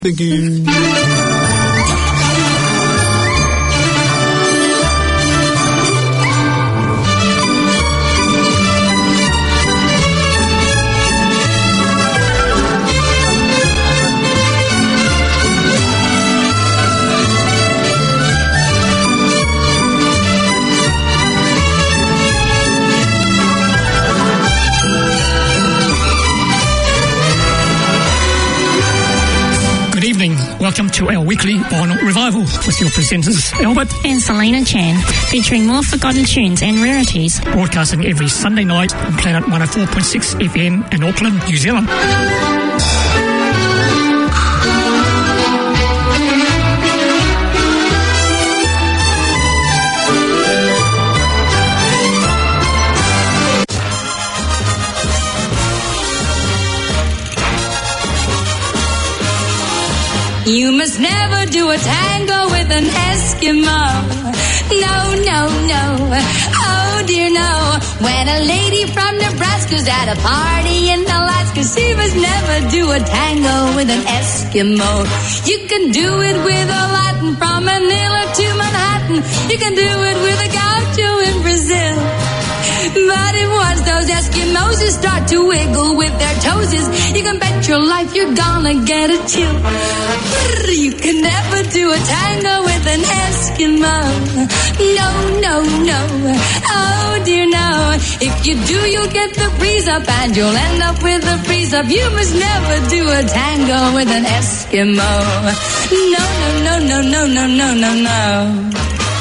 Thank you. Welcome to our weekly vinyl revival with your presenters Albert and Selena Chan, featuring more forgotten tunes and rarities. Broadcasting every Sunday night on Planet 104.6 FM in Auckland, New Zealand. You must never do a tango with an Eskimo. No, no, no. Oh dear, no. When a lady from Nebraska's at a party in Alaska, she must never do a tango with an Eskimo. You can do it with a Latin from Manila to Manhattan. You can do it with a gaucho in Brazil. But if once those Eskimos start to wiggle with their toesies, you can bet your life you're gonna get a chill. You can never do a tango with an Eskimo. No, no, no. Oh dear, no. If you do, you'll get the freeze up and you'll end up with a freeze up. You must never do a tango with an Eskimo. No, no, no, no, no, no, no, no, no.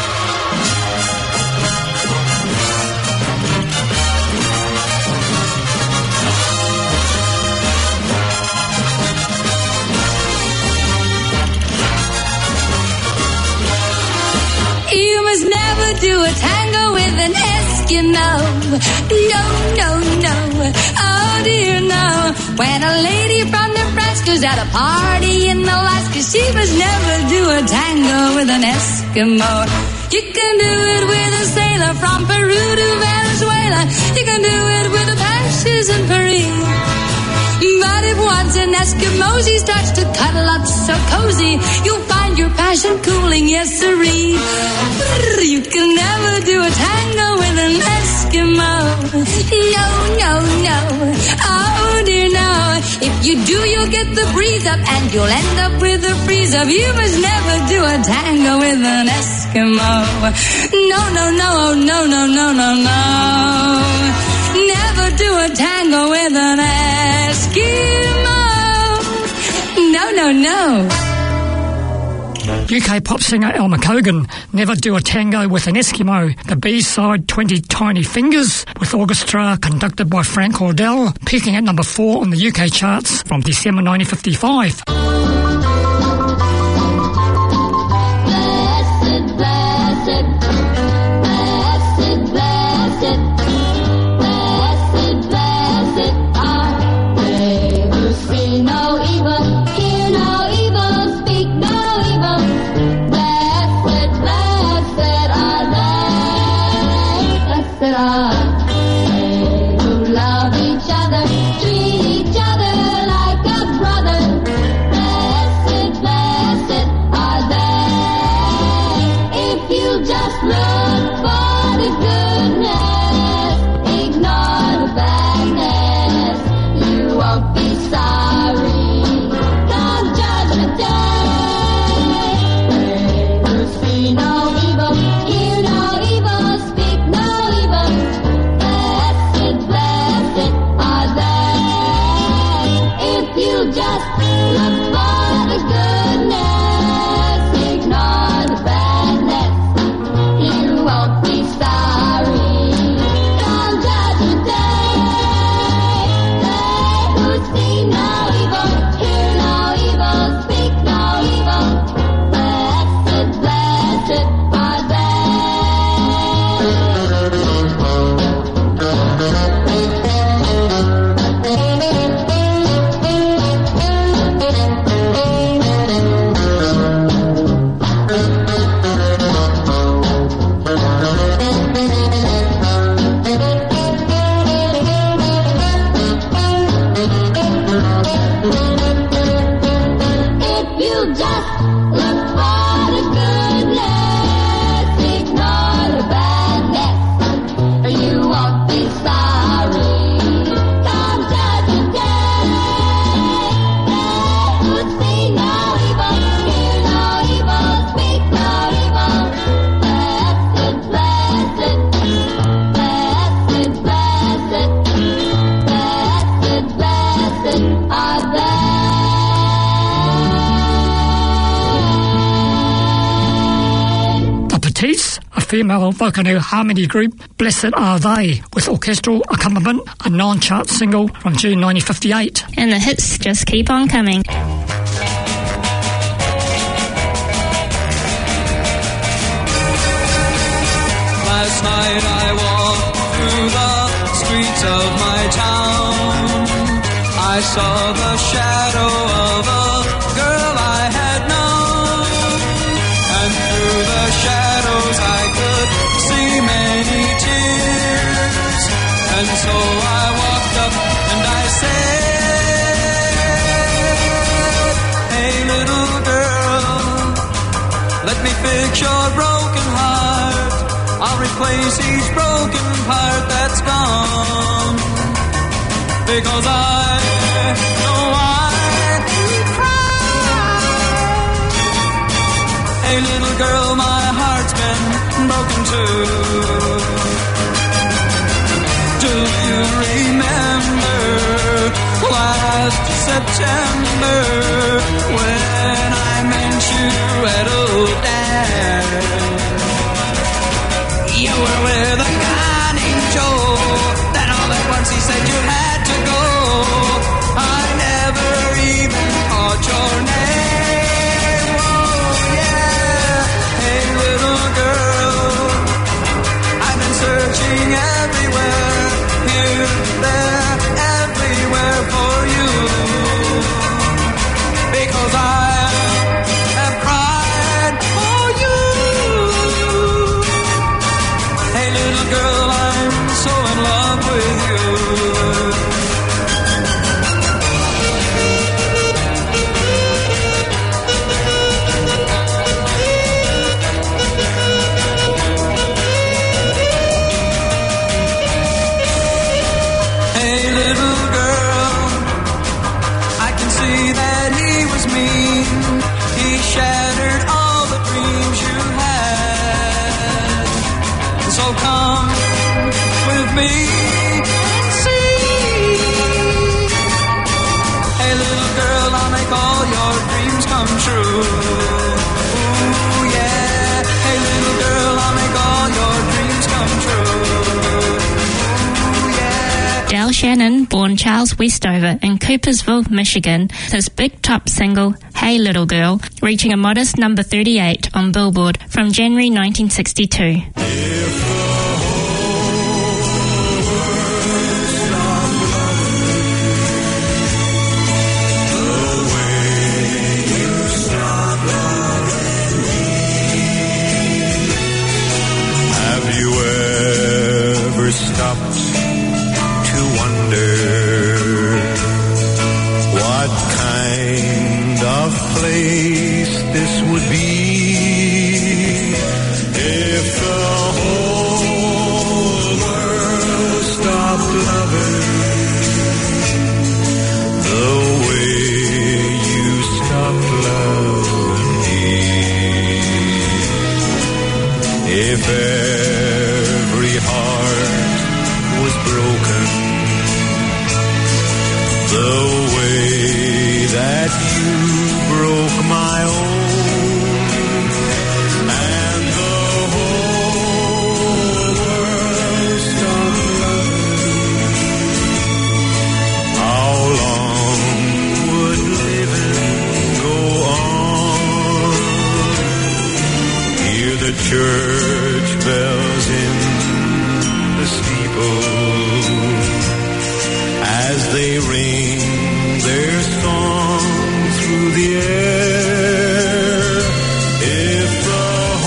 You must never do a tango with an Eskimo. No, no, no. Oh dear, no. When a lady from Nebraska's at a party in Alaska, she must never do a tango with an Eskimo. You can do it with a sailor from Peru to Venezuela. You can do it with the Pashas in Paris. But if once an Eskimo she starts to cuddle up so cozy, you'll find your passion cooling, yes sirree. You can never do a tango with an Eskimo. No, no, no. Oh dear, no. If you do, you'll get the breeze up and you'll end up with a freeze up. You must never do a tango with an Eskimo. No, no, no, no, no, no, no, no. Never do a tango with an Eskimo. No, no, no. UK pop singer Elmer Cogan, Never Do a Tango with an Eskimo. The B-side, 20 Tiny Fingers, with orchestra conducted by Frank Hordell, peaking at number 4 on the UK charts from December 1955. Love each other, treat each other like a brother. Baptiste, a female Whakaunu harmony group, Blessed Are They, with orchestral accompaniment, a non-chart single from June 1958. And the hits just keep on coming. Last night I walked through the streets of my town. I saw the shadow of a girl I had known, and through the shadows I could see many tears. And so I walked up and I said, "Hey little girl, let me fix your broken heart. I'll replace each broken part that's gone, because I know I could cry. Hey little girl, my heart's been broken too. Do you remember last September when I met you at Old Dad? You were with a guy named Joe. Then all at once he said you had to go. I never even caught your name. Oh yeah, hey little girl, I've been searching everywhere, here, there, everywhere for you, because I have cried for you. Hey little girl, I'm so in love with you. Hey little girl, I can see that he was mean. He shattered all the dreams you had. So come with me and see. Hey little girl, I'll make all your dreams come true. Ooh yeah. Hey little girl, I'll make all your dreams come true. Ooh yeah. Del Shannon, born Charles Westover in Coopersville, Michigan, his big top single, Hey Little Girl, reaching a modest number 38 on Billboard from January 1962. Stopped to wonder what kind of place this would be if the whole world stopped loving the way you stopped loving me. If every heart was broken the way that you broke my own, and the whole world stopped loving, how long would living go on? Hear the church bells in the steeple as they ring their song through the air. If the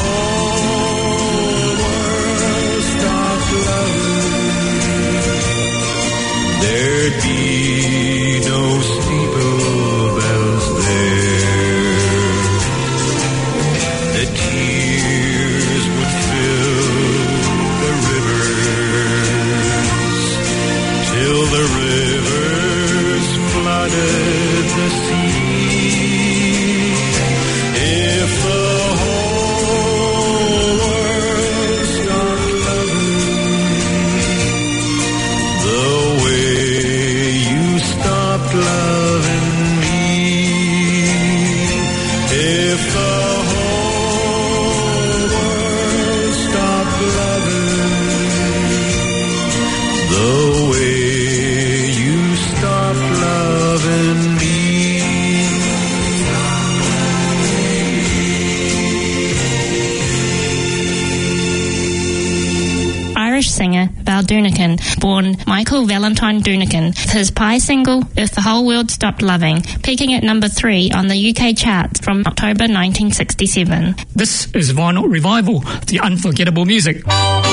whole world stopped loving, there'd be no steeple bells there. The tears would singer Val Doonican, born Michael Valentine Doonican, with his Pie single If the Whole World Stopped Loving, peaking at number 3 on the UK charts from October 1967. This is Vinyl Revival, the unforgettable music.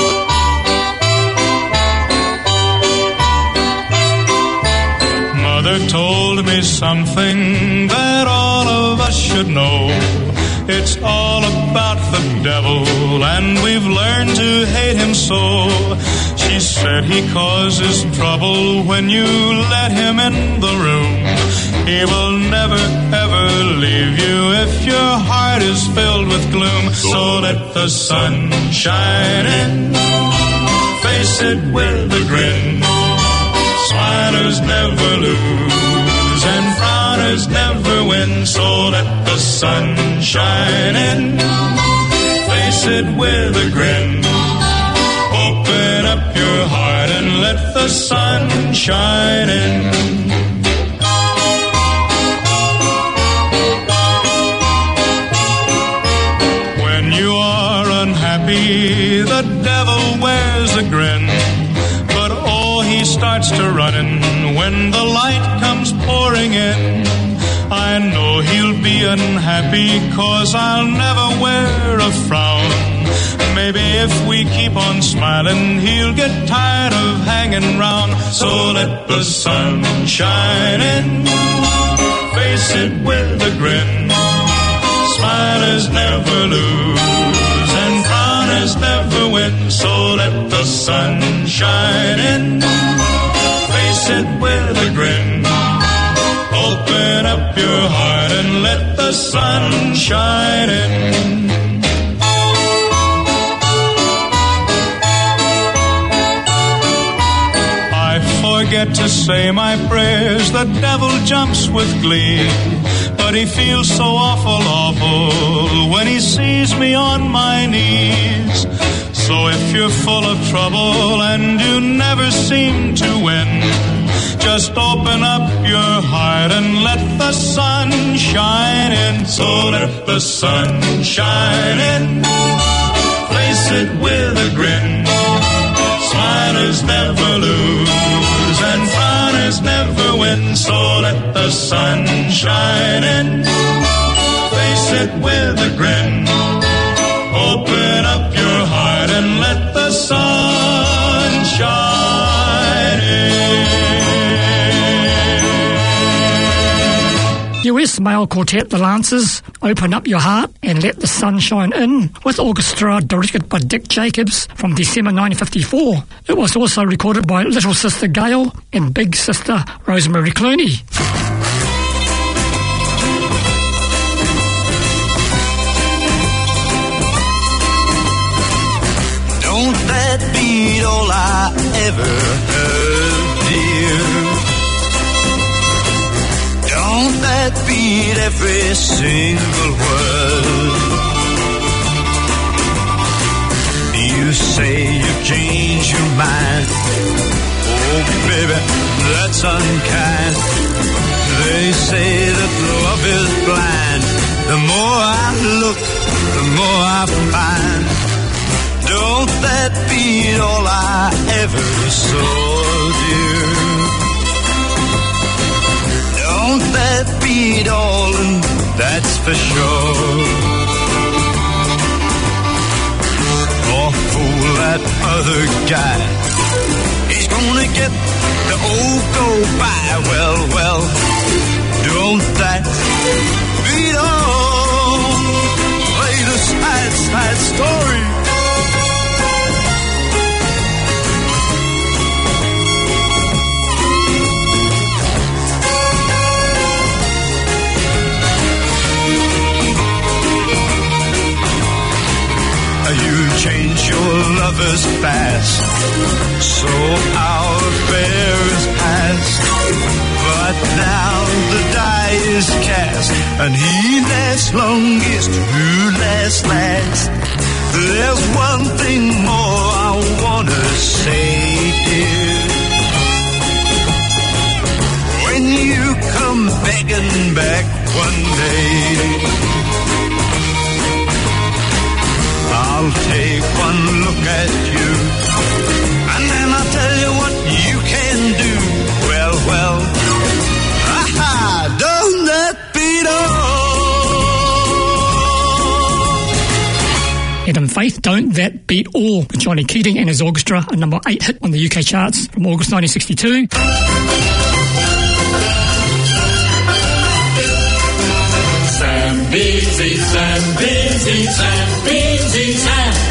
Mother told me something that all of us should know. It's all about the devil, and we've learned to hate him so. She said he causes trouble when you let him in the room. He will never ever leave you if your heart is filled with gloom. So let the sun shine in, face it with a grin. Smilers never lose and frowners never win. So let the sun shine in, face it with a grin. Open up your heart and let the sun shine in. When you are unhappy, the devil wears a grin. He starts to running when the light comes pouring in. I know he'll be unhappy 'cause I'll never wear a frown. Maybe if we keep on smiling, he'll get tired of hanging round. So let the sun shine in, face it with a grin. Smilers never lose and frowners never win. So let the sun shine in, face it with a grin. Open up your heart and let the sun shine in. I forget to say my prayers, the devil jumps with glee. But he feels so awful, awful when he sees me on my knees. So if you're full of trouble and you never seem to win, just open up your heart and let the sun shine in. So let the sun shine in, place it with a grin. Smilers never lose and frowners never win. So let the sun shine in, face it with a grin. Open up your heart and let the sun shine in. US male quartet The Lancers, Open Up Your Heart and Let the Sun Shine In, with orchestra directed by Dick Jacobs from December 1954. It was also recorded by Little Sister Gail and Big Sister Rosemary Clooney. Don't that beat all I ever heard, dear? Don't that beat every single word? You say you've changed your mind. Oh, baby, that's unkind. They say that love is blind. The more I look, the more I find. Don't that beat all I ever saw, dear? Don't that beat all, and that's for sure. Oh, fool, that other guy, he's gonna get the old go-by. Well, don't that beat all? Play the side story. You change your lovers fast, so our affair is past. But now the die is cast, and he lasts longest who lasts last. There's one thing more I wanna say, dear. When you come begging back one day, I'll take one look at you Head and Faith, Don't That Beat All, with Johnny Keating and his orchestra, a number 8 hit on the UK charts from August 1962. Zambezi, Zambezi, Zambezi, Zambezi.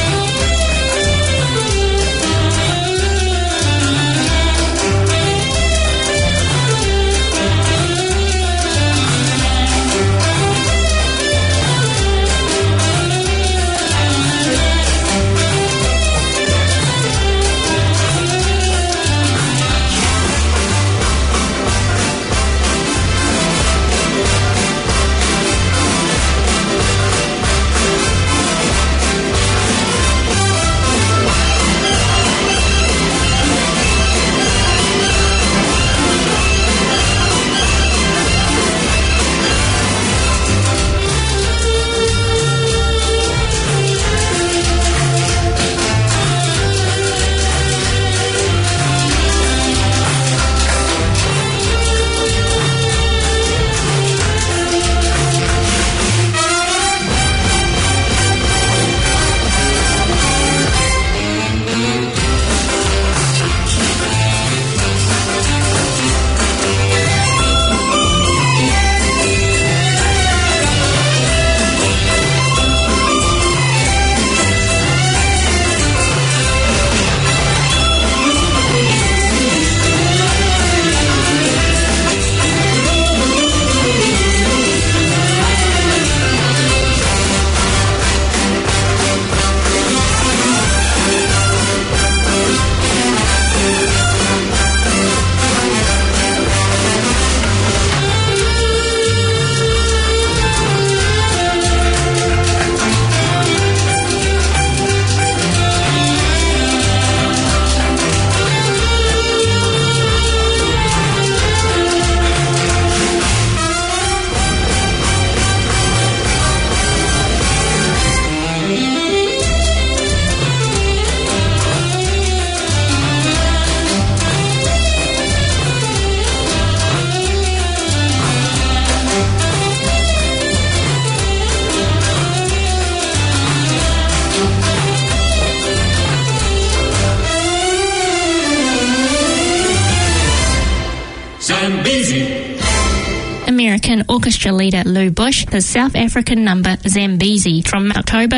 American orchestra leader Lou Bush, the South African number Zambezi from October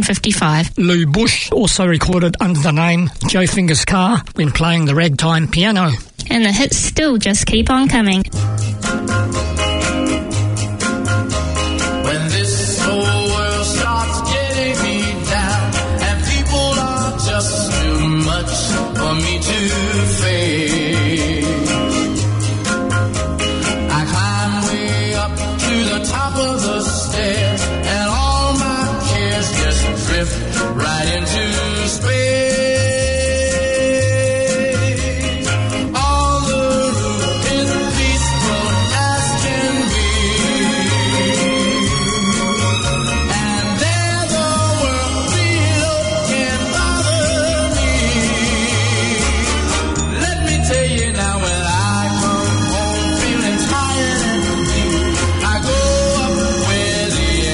1955. Lou Bush also recorded under the name Joe Fingers Carr when playing the ragtime piano. And the hits still just keep on coming. When this whole world starts getting me down and people are just too much for me to face, I climb way up to the top of the stairs and all my cares just drift right into space. The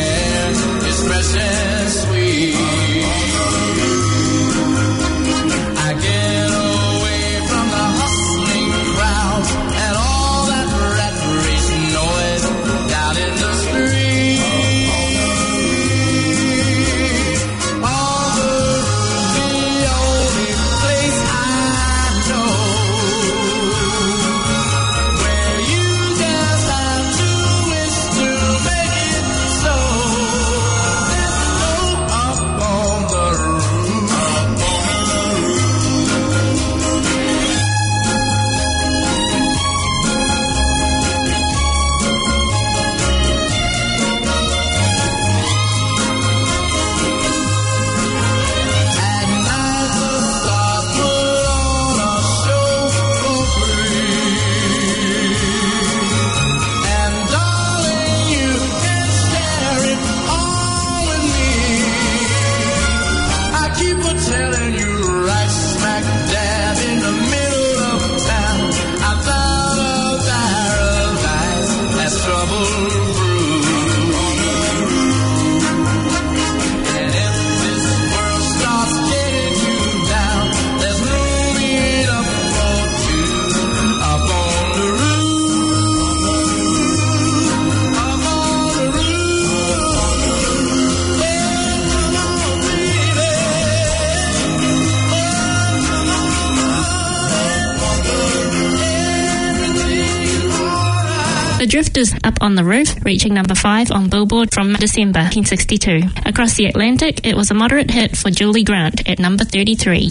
Drifters Up on the Roof, reaching number 5 on Billboard from December 1962. Across the Atlantic, it was a moderate hit for Julie Grant at number 33.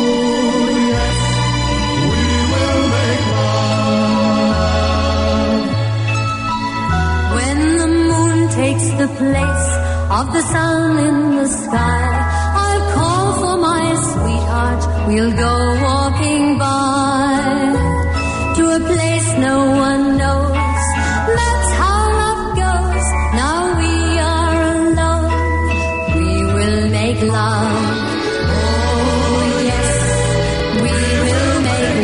When the moon takes the place of the sun in the sky, I'll call for my sweetheart, we'll go walking by to a place no one knows. That's how love goes. Now we are alone, we will make love. Oh yes, we will make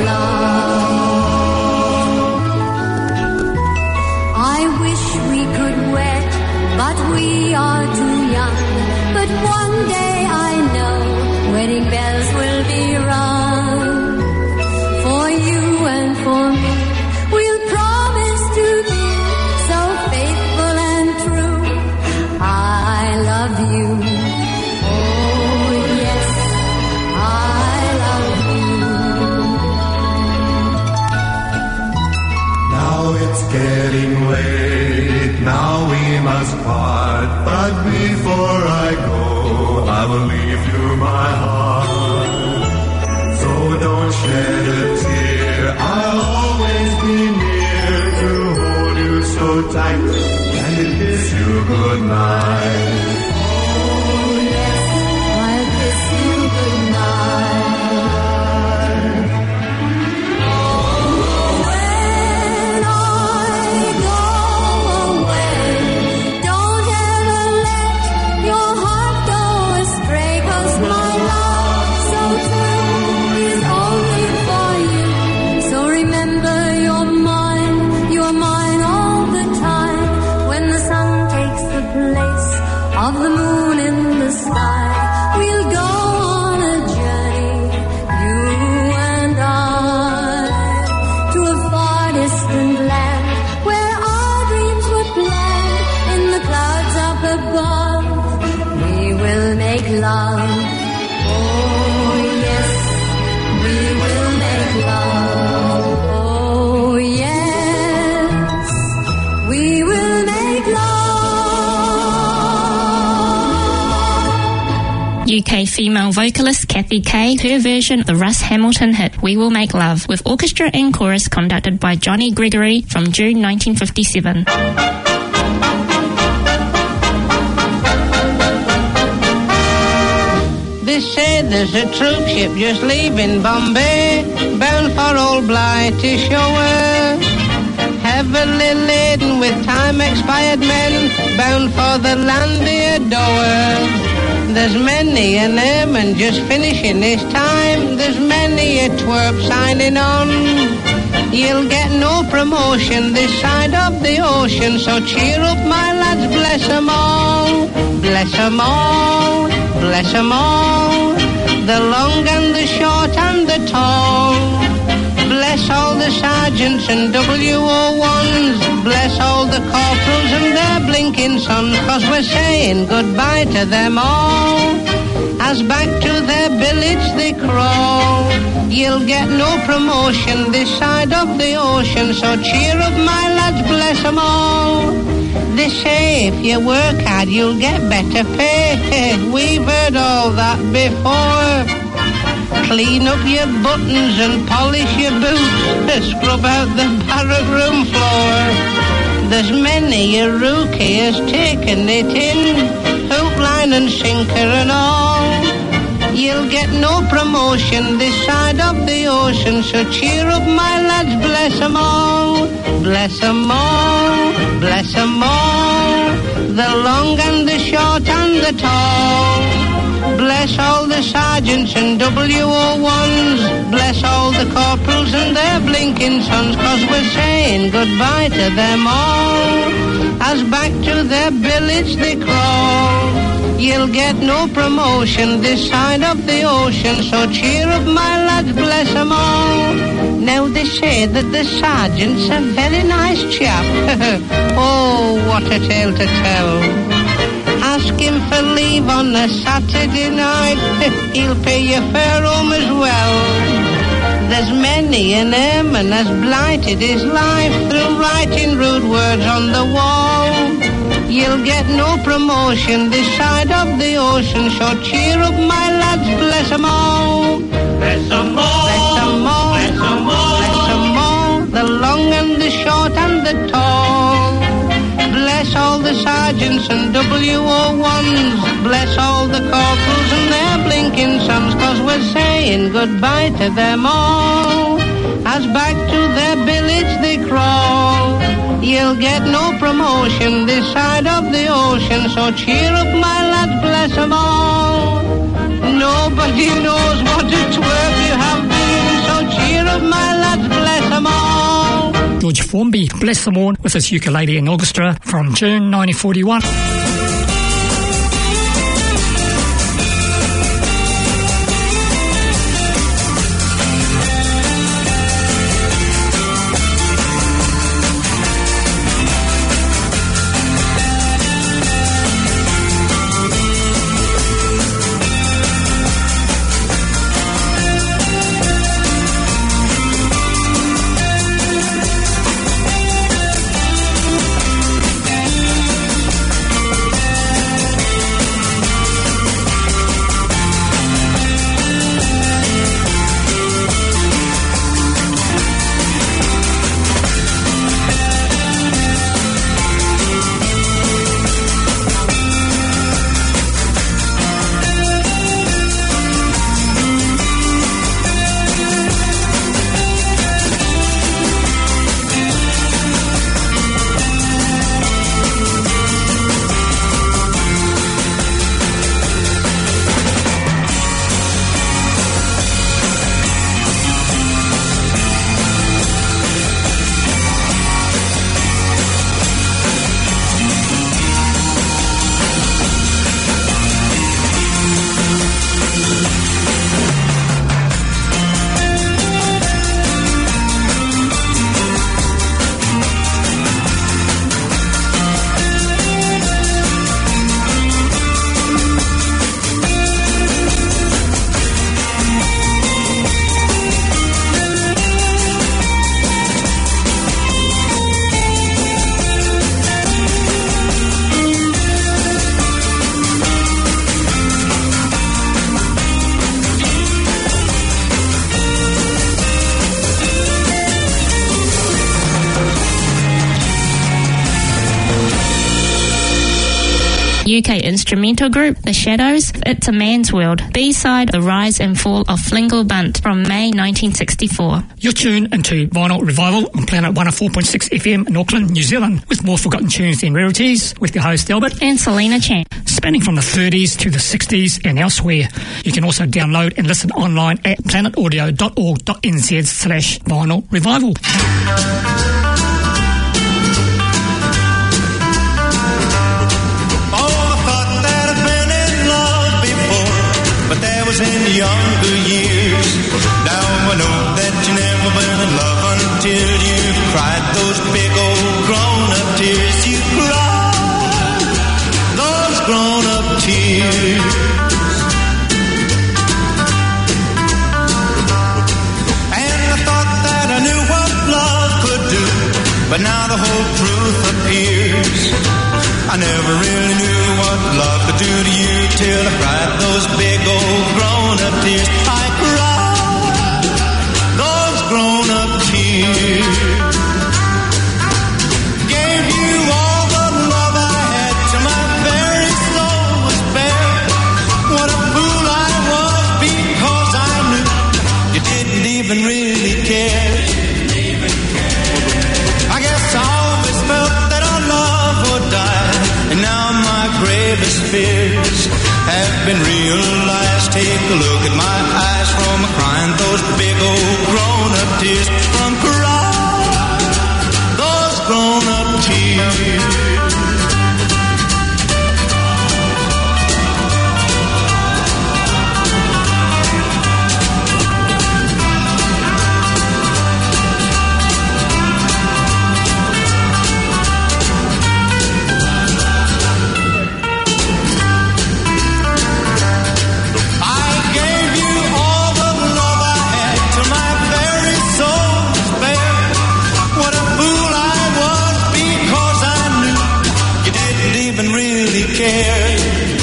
love. I wish we could wed, but we are too young. But one day I know wedding bells will be rung. For you and for me, we'll promise to be so faithful and true. I love you. Oh yes, I love you. Now it's getting late, now we must part. But before I go, I will leave you my heart. So don't shed a tear, I'll always be near to hold you so tight and to kiss you goodnight. Oh yes, I'll kiss you goodnight. When I go away, don't ever let your heart go astray, 'cause my love so true is only for you. So remember you're mine all the time. When the sun takes the place of the moon in the sky, we'll go on a journey, you and I, to a far distant land where our dreams were planned. In the clouds up above, we will make love. Oh yes, we will make love. Oh yes, we will make love. UK female vocalist Kathy Kay, her version of the Russ Hamilton hit We Will Make Love, with orchestra and chorus conducted by Johnny Gregory from June 1957. They say there's a troop ship just leaving Bombay, bound for old Bligh to Shower. Heavily laden with time-expired men, bound for the land they adore. There's many an airman just finishing his time, there's many a twerp signing on. You'll get no promotion this side of the ocean, so cheer up my lads, bless 'em all. Bless 'em all, bless 'em all, the long and the short and the tall. Bless all the sergeants and WO1s, bless all the corporals and their blinking sons, 'cause we're saying goodbye to them all, as back to their billets they crawl. You'll get no promotion this side of the ocean, so cheer up my lads, bless 'em all. They say if you work hard you'll get better pay, we've heard all that before. Clean up your buttons and polish your boots, scrub out the barrack room floor. There's many a rookie has taken it in, hook, line and sinker and all. You'll get no promotion this side of the ocean, so cheer up my lads, bless 'em all. Bless 'em all, bless 'em all, the long and the short and the tall. Bless all the sergeants and WO1s, bless all the corporals and their blinking sons, 'cause we're saying goodbye to them all, as back to their billets they crawl. You'll get no promotion this side of the ocean, so cheer up my lads, bless 'em all. Now they say that the sergeant's a very nice chap. Oh, what a tale to tell. Ask him for leave on a Saturday night, he'll pay your fare home as well. There's many an airman has blighted his life through writing rude words on the wall. You'll get no promotion this side of the ocean, so cheer up, my lads, bless 'em all. Bless 'em all. Bless 'em all. Bless 'em all. Bless 'em all. The long and the short and the tall. Bless all the sergeants and WO1s. Bless all the corporals and their blinking sons, 'cause we're saying goodbye to them all. As back to their billets they crawl. You'll get no promotion this side of the ocean, so cheer up, my lads, bless 'em all. Nobody knows what it's worth you have been, so cheer up, my lads, bless 'em all. George Formby, bless them all, with his ukulele and orchestra from June 1941. UK instrumental group The Shadows, It's a Man's World, B-side The Rise and Fall of Flingle Bunt from May 1964. You're tuned into Vinyl Revival on Planet 104.6 FM in Auckland, New Zealand, with more forgotten tunes than rarities, with your host Albert and Selena Chan. Spanning from the 30s to the 60s and elsewhere. You can also download and listen online at planetaudio.org.nz/Vinyl Revival. In younger years, now I know that you never been in love until you cried those big old grown-up tears. You cried those grown-up tears. And I thought that I knew what love could do, but now the whole truth appears. I never really knew what love could do to you till I cried those big old grown-up tears. I cried those grown-up tears. Gave you all the love I had till my very soul was bare. What a fool I was because I knew you didn't even really care. I guess I always felt that our love would die, and now my gravest fears have been realized. Take a look at my eyes from crying those big old grown-up tears. From crying those grown-up tears. I gave you all the love I had till my very really cared.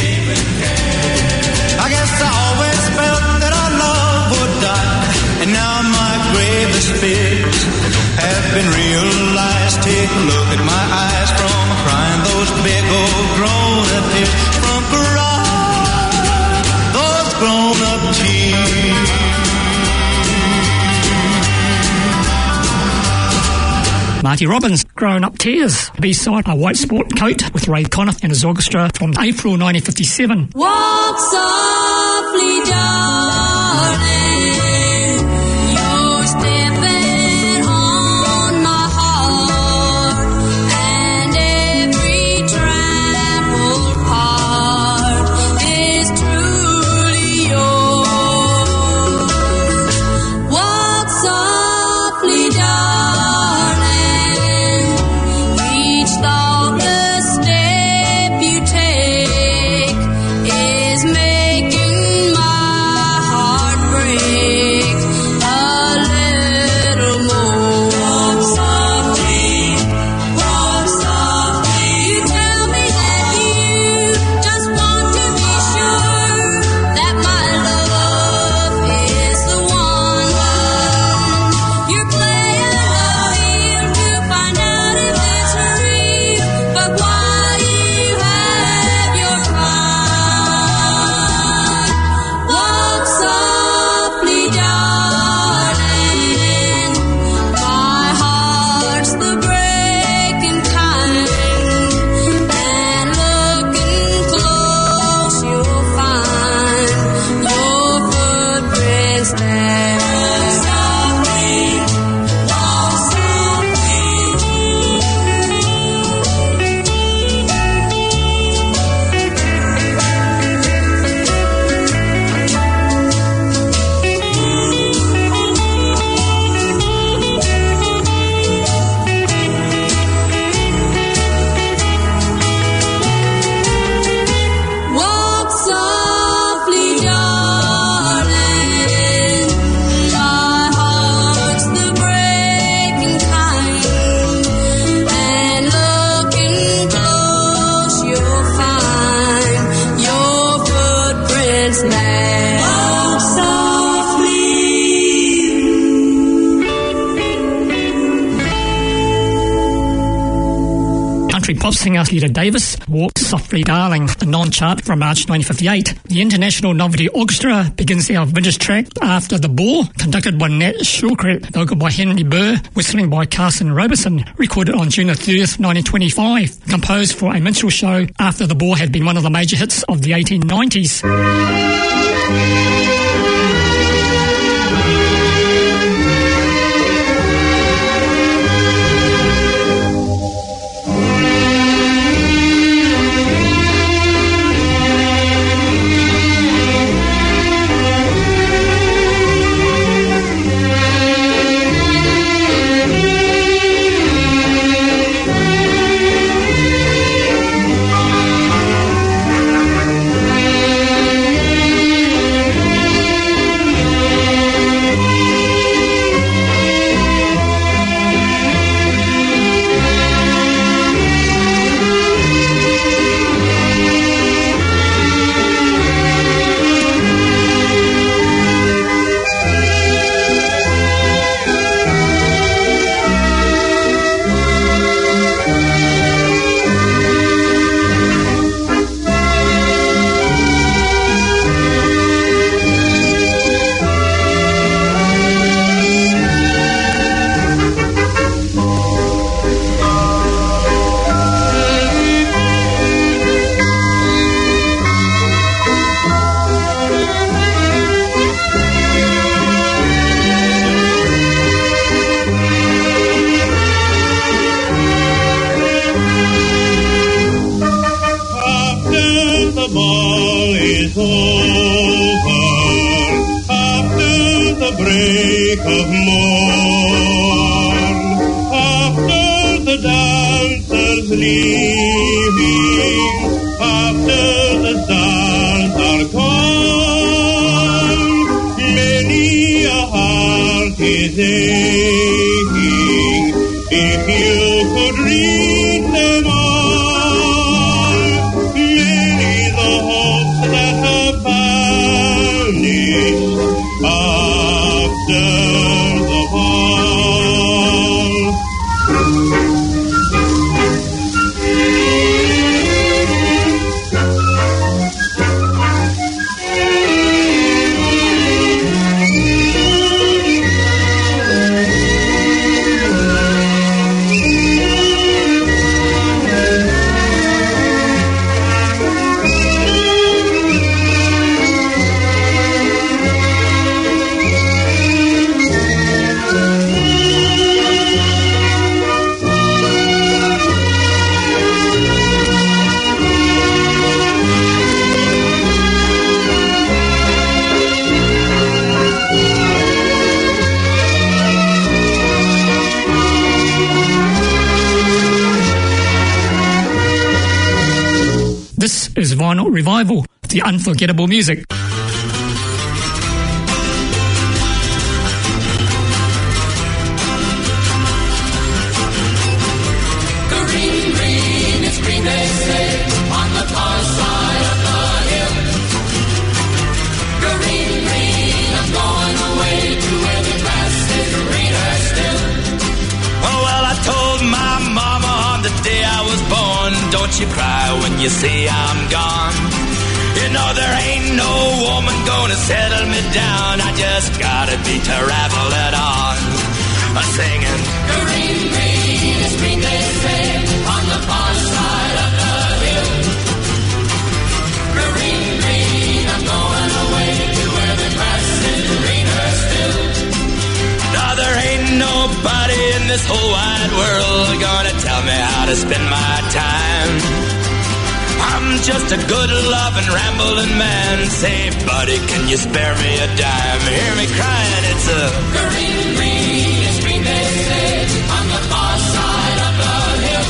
I guess I always felt that our love would die, and now my gravest fears have been realized. Take a look at my eyes from crying those big old grown-up tears, from crying those grown-up tears. Marty Robbins, Grown Up Tears. B-side, A White Sport Coat with Ray Conniff and his orchestra from April 1957. Walk softly, darling, you're stepping on my heart, and every trampled part is truly yours. Walk softly, darling, thoughtless step you take is making my heart break a little more. Walk softly, you tell me that you just want to be sure that my love is the one. You're playing the field to find out if it's real, but while you have your fun, walk softly, darling. My heart's the breaking kind, and looking close you'll find your footprints there. Walk softly, walk softly, darling. My heart's the breaking kind, and looking close you'll find your footprints there. Walk softly. Country pop singer Lita Davis, Walk Softly Darling, the non-chart from March 1958. The International Novelty Orchestra begins our vintage track After the Ball, conducted by Nat Shawcrest, vocal by Henry Burr, whistling by Carson Roberson, recorded on June 30th, 1925. Composed for a minstrel show, After the Ball had been one of the major hits of the 1890s. break of morn, after the dancers leaving, after the stars are gone, many a heart is aching. If you could read them all, This is Vinyl Revival, the unforgettable music. Green, green, it's green, they say, on the far side of the hill. Green, green, I'm going away to where the grass is greener still. Oh, well, I told my mama on the day I was born, don't you cry when you see I'm gone. You know there ain't no woman gonna settle me down. I just gotta be traveling on. I'm singing. Green, green, it's green, they say, on the far side of the hill. Green, green, I'm going away to where the grass is greener still. Now there ain't nobody in this whole wide world gonna tell me how to spend my time. I'm just a good loving rambling man. Say, buddy, can you spare me a dime? Hear me crying, it's a green, green, it's green, they say, on the far side of the hill.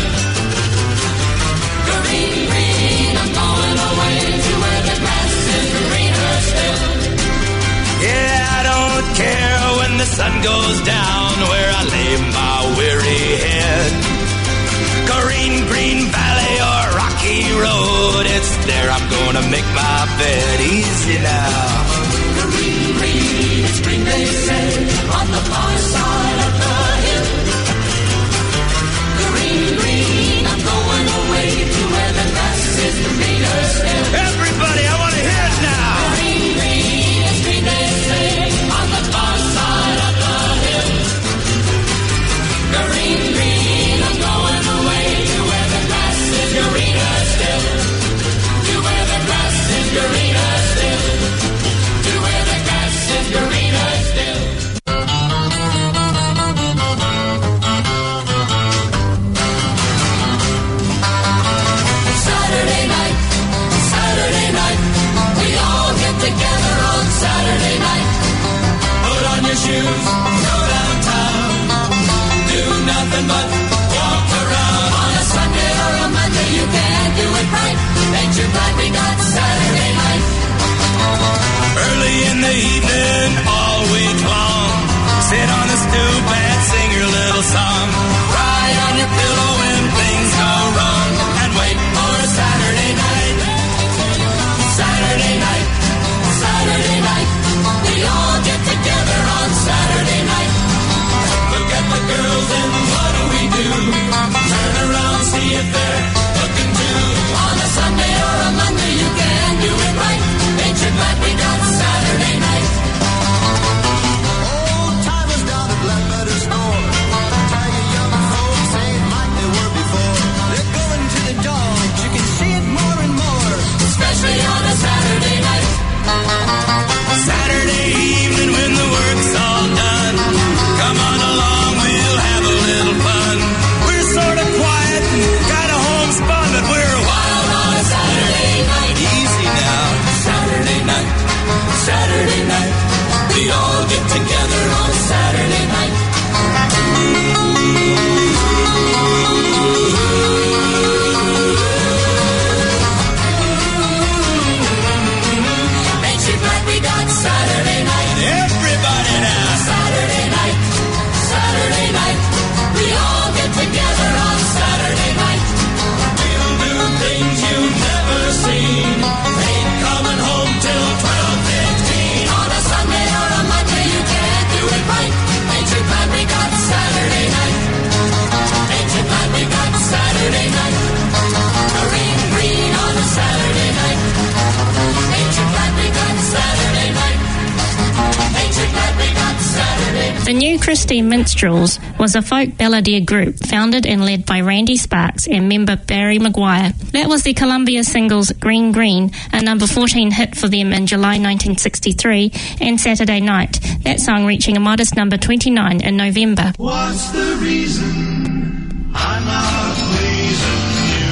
Green, green, I'm going away to where the grass is greener still. yeah, I don't care when the sun goes down where I lay my weary head. Green, green valley or rocky road, it's there I'm gonna make my bed. Easy now. Green, green, it's green, they say, on the far side of the hill. Green, green, I'm going away to where the grass is greener still. Everybody, I want to hear it now. Green, green, it's green, they say, on the far side of the hill. Green, green, I'm going away to where the grass is greener still. To where the grass is greener still. To where the grass is greener still. Saturday night, we all get together on Saturday night. Put on your shoes, go downtown, do nothing but walk around. On a Sunday or a Monday, you can't do it right. Ain't you glad we got Saturday night? Early in the evening, all week long, sit on the stoop and sing your little song. Cry on your pillow when things go wrong, and wait for a Saturday night. Saturday night, we all get together on Saturday night. Look at the girls and what do we do? Turn around, see if they're looking too. On a Sunday or a Monday, you can do it right. Ain't you glad we got Saturday night? Old timers down at Blackbutter store, tiger young folks ain't like they were before. They're going to the dogs, you can see it more and more, especially on a Saturday night. Saturday evening when the work's all done, come on along, we'll have a little fun. We're sort of quiet, got a homespun, but we're wild on a Saturday night. Easy now. Saturday night, we all get together on Saturday night. Ain't you glad we got Saturday night? Everybody now. Saturday night, we all get together on Saturday night. We'll do things you've never seen. Ain't coming home till 12:15. On a Sunday or a Monday, you can't do it right. Ain't you glad we got Saturday night? Ain't you glad we got Saturday night? Green, green on a Saturday night. Ain't you glad we got Saturday night? Ain't you glad we got Saturday night? The New Christie Minstrels was a folk balladeer group founded and led by Randy Sparks and member Barry Maguire. That was the Columbia singles Green Green, a number 14 hit for them in July 1963, and Saturday Night, that song reaching a modest number 29 in November. What's the reason I'm not pleasing you?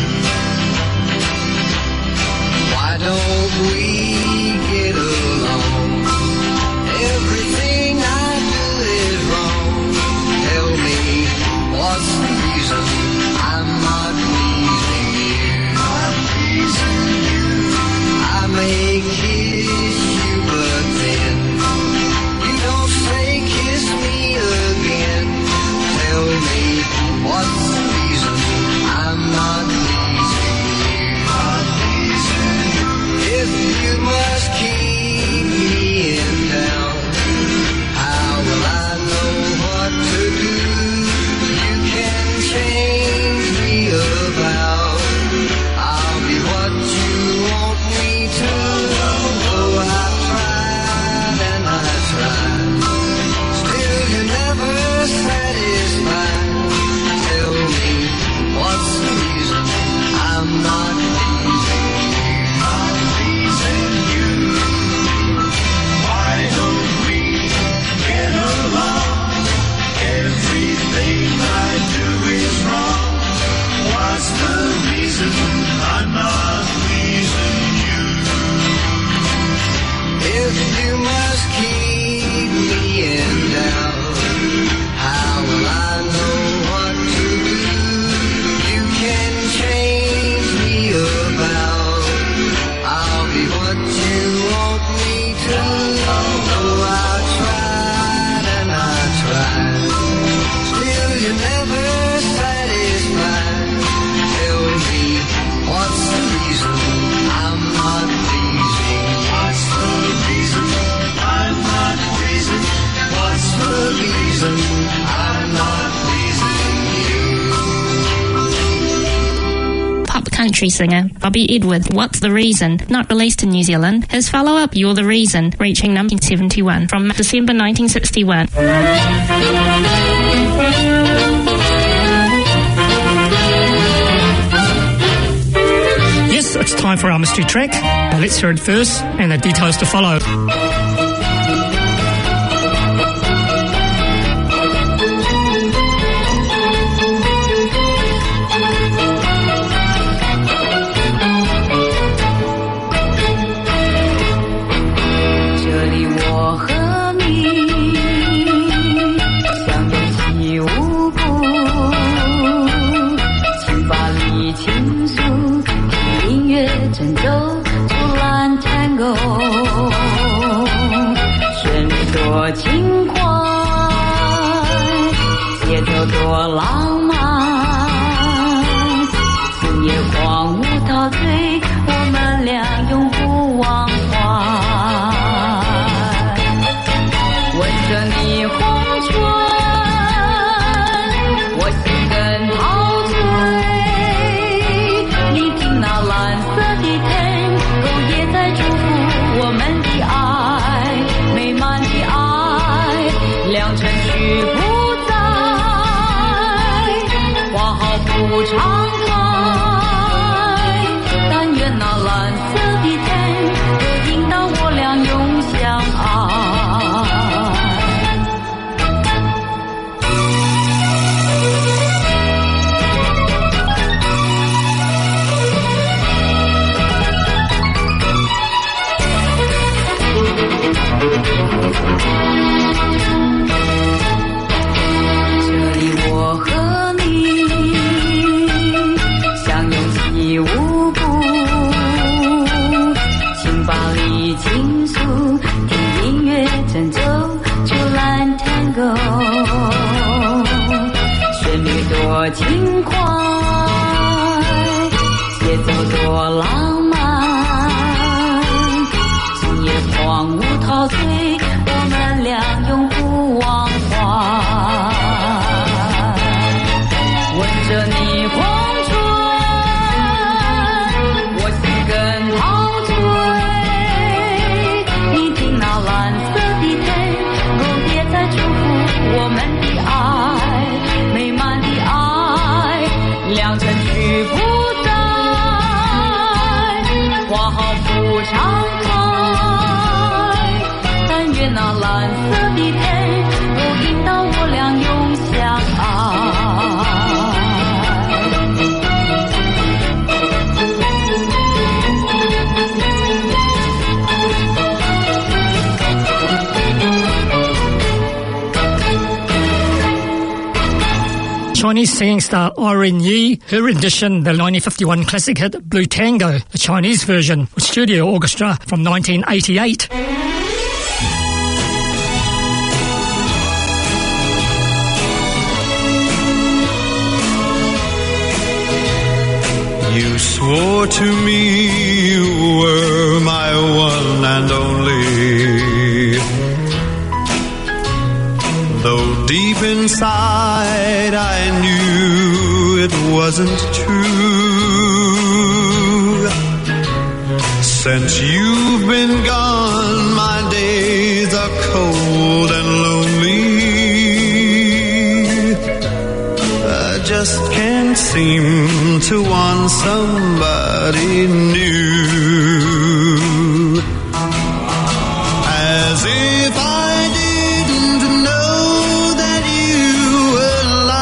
Why don't we get along? Everything I do is wrong. Tell me, what's the reason I'm not pleasing you? Not pleasing country singer Bobby Edwards' What's the Reason, not released in New Zealand. His follow-up, You're the Reason, reaching number 71 from December 1961. Yes, it's time for our mystery track, but let's hear it first and the details to follow. 多浪漫，今夜荒芜陶醉，我们俩永不忘怀。闻着霓虹唇，我心更陶醉。你听那蓝色的天空也在祝福我们的爱，美满的爱，良辰去不不常开，但愿那蓝色的天都引导我俩永相爱。这里我和无辜，请把礼倾诉，听音乐振奏出蓝 Tango， 旋律多轻快，节奏多浪漫，今夜荒芜陶醉，我们俩永不忘怀。闻着霓虹我们的爱，美满的爱，良辰去不在，花好不常开，但愿那蓝色的天都引导我俩永相爱。 Chinese singing star Irene Yi, her rendition, the 1951 classic hit Blue Tango, the Chinese version with studio orchestra from 1988. You swore to me you were my one and only, though deep inside I knew it wasn't true. Since you've been gone, my days are cold and lonely. I just can't seem to want somebody new. As if I didn't know that you were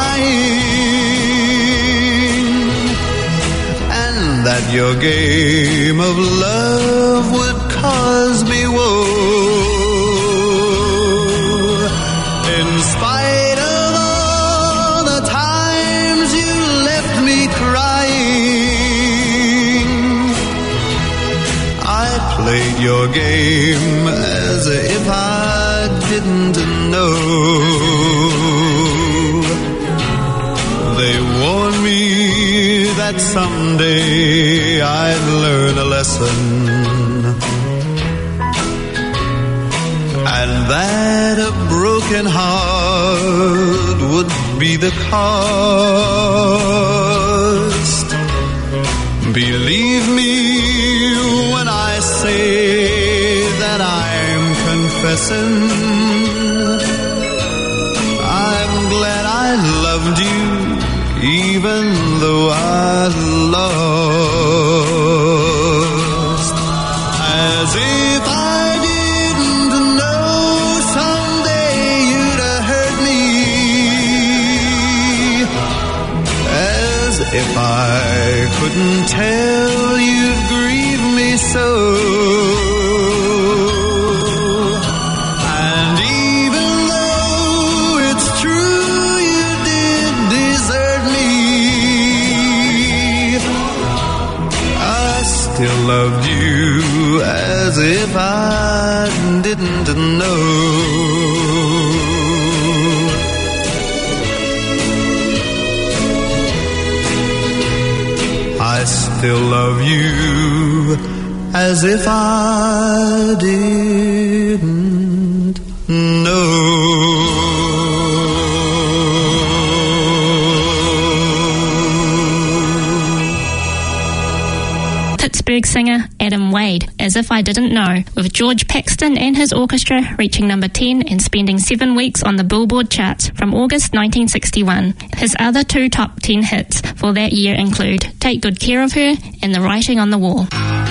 lying, and that your game of love would cause me woe. In spite of all the times you left me crying, I played your game as if I didn't know. They warned me that someday I'd learn a lesson, and that a broken heart would be the cost. Believe me when I say that I'm confessing, I'm glad I loved you even though I lost. As if I didn't know someday you'd hurt me, as if I couldn't tell you'd grieve me so. And even though it's true you did desert me, I still loved you as if I didn't know. I still love you as if I didn't know. Pittsburgh singer Adam Wade, As If I Didn't Know, with George Paxton and his orchestra reaching number 10 and spending 7 weeks on the Billboard charts from August 1961. His other 2 top 10 hits for that year include Take Good Care of Her and The Writing on the Wall.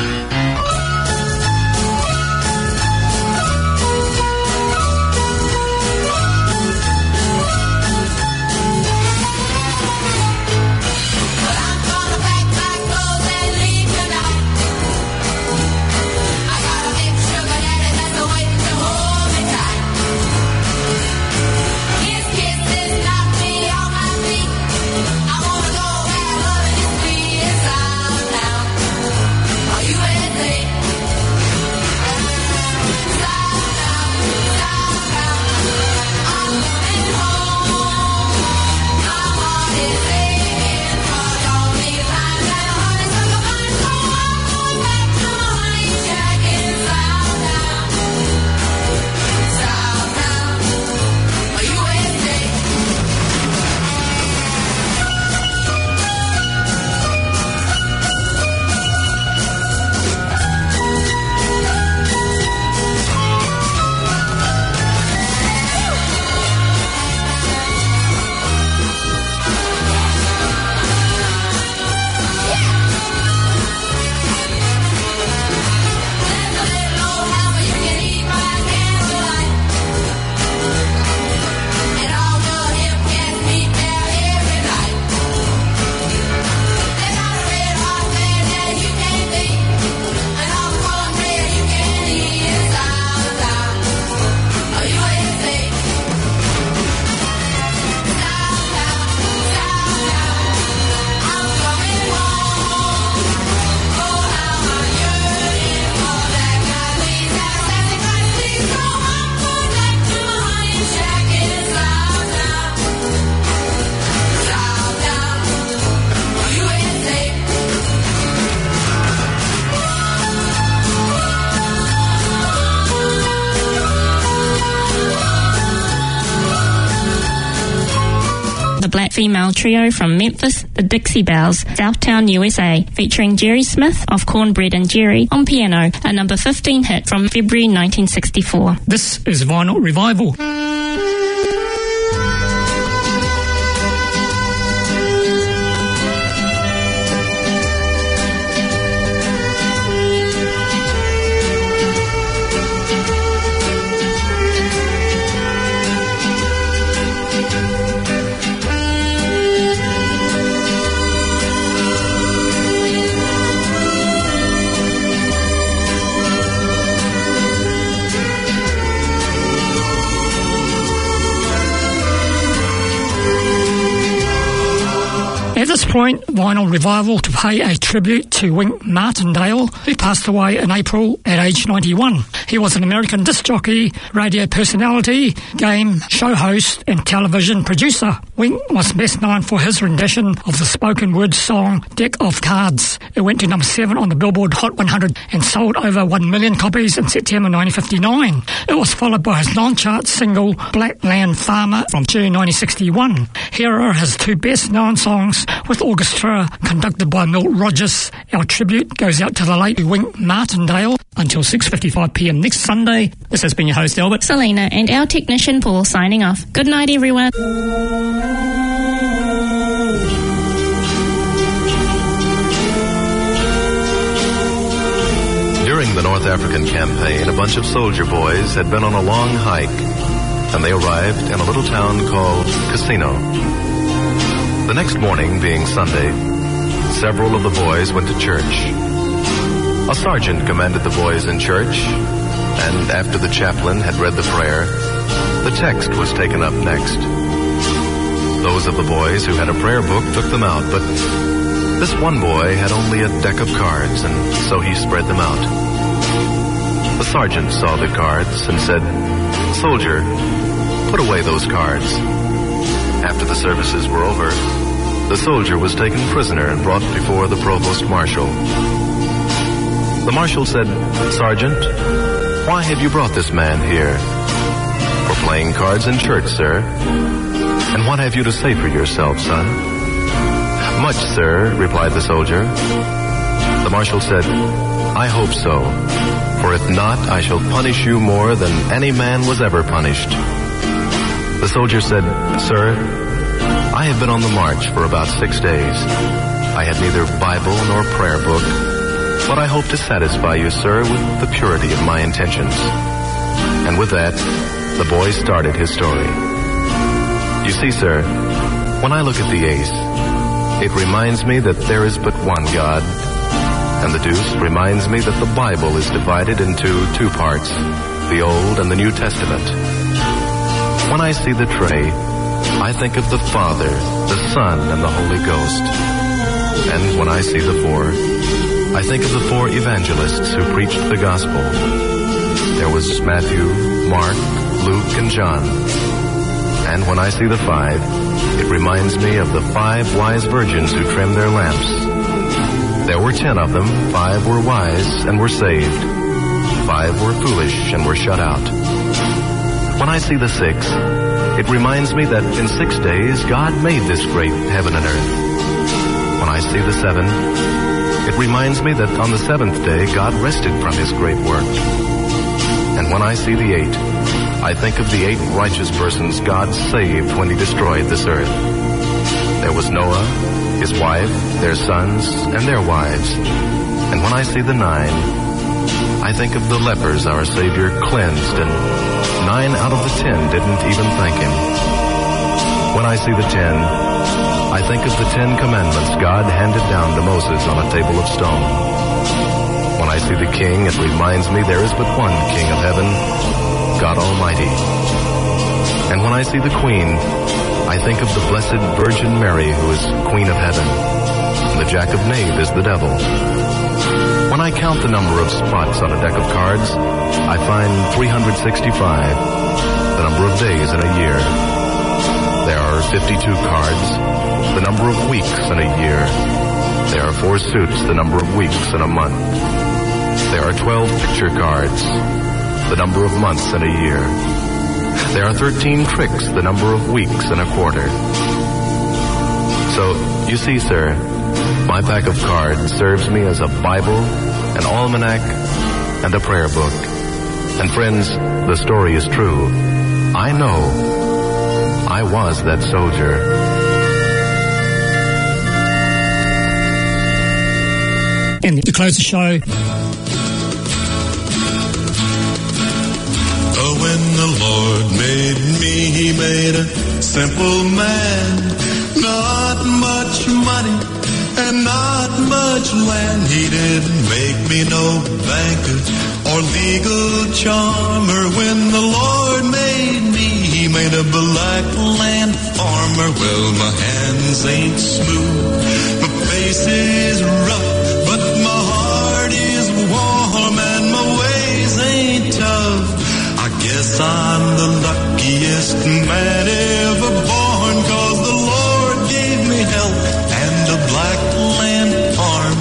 Black female trio from Memphis, the Dixie Bells, Southtown, USA, featuring Jerry Smith of Cornbread and Jerry on piano, a number 15 hit from February 1964. This is Vinyl Revival. At this point, Vinyl Revival to pay a tribute to Wink Martindale, who passed away in April at age 91. He was an American disc jockey, radio personality, game show host and television producer. Wink was best known for his rendition of the spoken word song Deck of Cards. It went to number 7 on the Billboard Hot 100 and sold over 1 million copies in September 1959. It was followed by his non-chart single Black Land Farmer from June 1961. Here are his 2 best-known songs with orchestra conducted by Milt Rogers. Our tribute goes out to the late Wink Martindale until 6:55 p.m. next Sunday. This has been your host, Albert, Selena, and our technician, Paul, signing off. Good night, everyone. During the North African campaign, a bunch of soldier boys had been on a long hike, and they arrived in a little town called Casino. The next morning, being Sunday, several of the boys went to church. A sergeant commanded the boys in church, and after the chaplain had read the prayer, the text was taken up next. Those of the boys who had a prayer book took them out, but this one boy had only a deck of cards, and so he spread them out. The sergeant saw the cards and said, "Soldier, put away those cards." After the services were over, the soldier was taken prisoner and brought before the provost marshal. The marshal said, "Sergeant, why have you brought this man here?" "For playing cards in church, sir." "And what have you to say for yourself, son?" "Much, sir," replied the soldier. The marshal said, "I hope so, for if not, I shall punish you more than any man was ever punished." The soldier said, "Sir, I have been on the march for about 6 days. I had neither Bible nor prayer book, but I hope to satisfy you, sir, with the purity of my intentions." And with that, the boy started his story. "You see, sir, when I look at the ace, it reminds me that there is but one God, and the deuce reminds me that the Bible is divided into 2 parts, the Old and the New Testament. When I see the tray, I think of the Father, the Son, and the Holy Ghost. And when I see the 4, I think of the 4 evangelists who preached the gospel. There was Matthew, Mark, Luke, and John. And when I see the 5, it reminds me of the 5 wise virgins who trimmed their lamps. There were 10 of them. 5 were wise and were saved. 5 were foolish and were shut out. When I see the 6, it reminds me that in 6 days God made this great heaven and earth. When I see the 7, it reminds me that on the 7th day God rested from his great work. And when I see the 8, I think of the 8 righteous persons God saved when he destroyed this earth. There was Noah, his wife, their sons, and their wives. And when I see the 9, I think of the lepers our Savior cleansed, and 9 out of the 10 didn't even thank him. When I see the 10, I think of the 10 commandments God handed down to Moses on a table of stone. When I see the King, it reminds me there is but one King of heaven, God Almighty. And when I see the Queen, I think of the Blessed Virgin Mary, who is Queen of Heaven. The jack of knave is the devil. When I count the number of spots on a deck of cards, I find 365, the number of days in a year. There are 52 cards, the number of weeks in a year. There are 4 suits, the number of weeks in a month. There are 12 picture cards, the number of months in a year. There are 13 tricks, the number of weeks in a quarter. So, you see, sir, my pack of cards serves me as a Bible, an almanac, and a prayer book. And friends, the story is true. I know I was that soldier. And to close the show, when the Lord made me, he made a simple man. Not much money and not much land. He didn't make me no banker or legal charmer. When the Lord made me, he made a black land farmer. Well, my hands ain't smooth, my face is rough, but my heart is warm and my ways ain't tough. I guess I'm the luckiest man ever born, 'cause the Lord gave me health and a black land farm.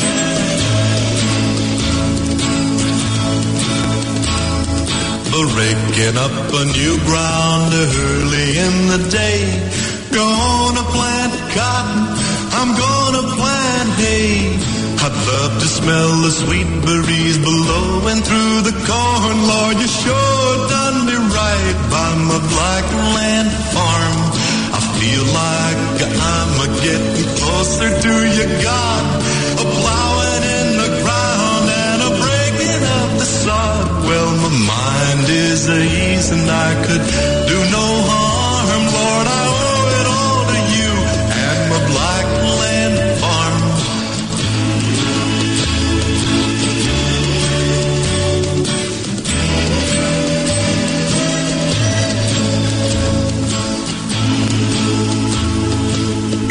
The Digging up a new ground early in the day. Gonna plant cotton, I'm gonna plant hay. I'd love to smell the sweet breeze blowing through the corn. Lord, you sure done me right by my black land farm. I feel like I'm a-getting closer to you, God. A plowing in the ground and a breaking up the sod. Well, my mind is at ease and I could do no harm, Lord. I